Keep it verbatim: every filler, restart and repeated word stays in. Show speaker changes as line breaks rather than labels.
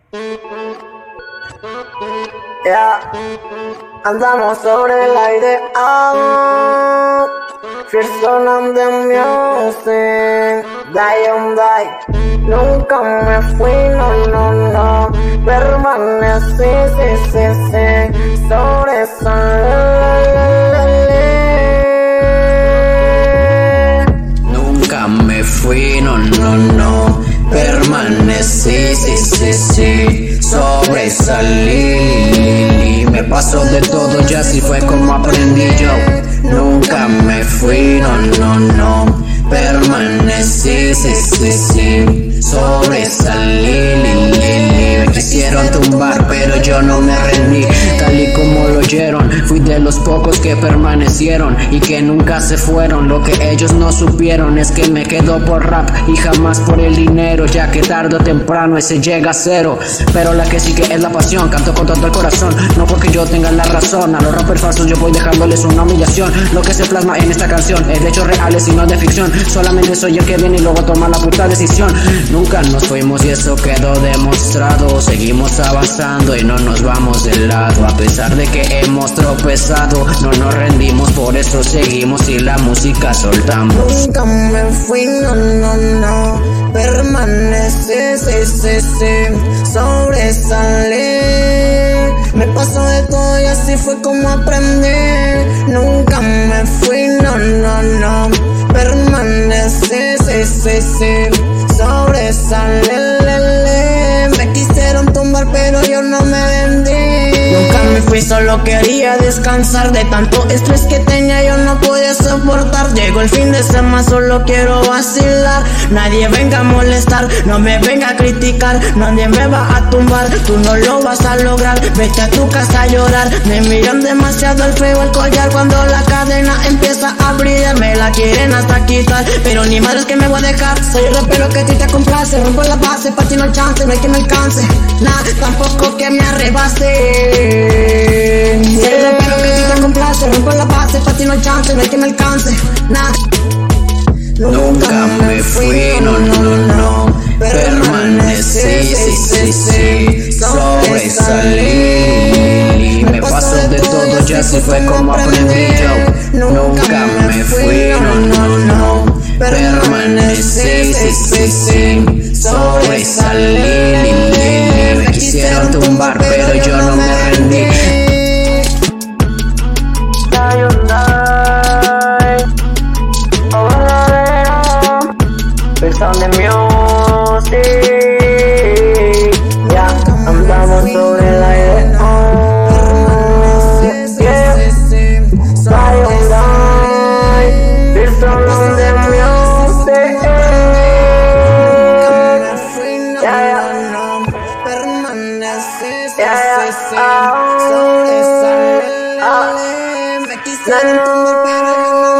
Yeah, andamos sobre el aire. Oh, Fearson on the music. Die on die. Nunca me fui, no, no, no. Permanecí, sí, sí, sí. Sobresalí.
Nunca me fui, no, no, no. Permanecí, sí, sí, sí. Sobresalí. Me pasó de todo, ya así fue como aprendí yo. Nunca me fui, no, no, no. Permanecí, sí, sí, sí. Sobresalí, li, li, li. Me quisieron tumbar, pero yo no me rendí. Tal y como lo oyeron, fui de los pocos que permanecieron y que nunca se fueron. Lo que ellos no supieron es que me quedo por rap y jamás por el dinero, ya que tarde o temprano ese llega a cero. Pero la que sigue es la pasión, canto con todo el corazón, no porque yo tenga la razón. A los rappers falsos yo voy dejándoles una humillación. Lo que se plasma en esta canción es de hechos reales y no de ficción. Solamente soy el que viene y luego toma la puta decisión. Nunca nos fuimos y eso quedó demostrado. Seguimos avanzando y no nos vamos de lado. A pesar de que hemos tropezado, no nos rendimos, por eso seguimos y la música soltamos.
Nunca me fui, no, no, no. Permanecí, sí, sí, sí. Sobresalí. Me pasó de todo y así fue como aprendí. Nunca me fui, no, no, no. Permanecí, sí, sí, sí. Sobresalí. Me quisieron tumbar pero yo no me vendí. Nunca me fui, solo quería descansar. De tanto estrés que tenía yo no podía soportar. Llegó el fin de semana, solo quiero vacilar. Nadie venga a molestar, no me venga a criticar. Nadie me va a tumbar, tú no lo vas a lograr. Vete a tu casa a llorar. Me miran demasiado el feo el collar. Cuando la cadena empieza a brillar, me la quieren hasta quitar, pero ni madre es que me voy a dejar. Soy el rapero que a ti te complace. Rompo la base, pa' ti no hay chance, no hay que me alcance. Nah, tampoco que me arrebase. Soy el rapero que a ti te complace. Rompo la base, pa' ti no hay chance, no hay que me alcance. Nah.
Nunca me fui, no, no, no. Permanecí, sí, sí, sí. Sobresalí. Me pasó de todo, ya así fue como aprendí yo. Nunca me fui, no, no, no. Permanecí, sí, sí, sí. Sobresalí. Me quisieron tumbar, pero yo no me rendí.
Fearson on the music. Ya, andamos sobre el aire. Oh, yeah. Die on die. Fearson on the music. Yeah, yeah. Yeah, yeah. Oh, oh.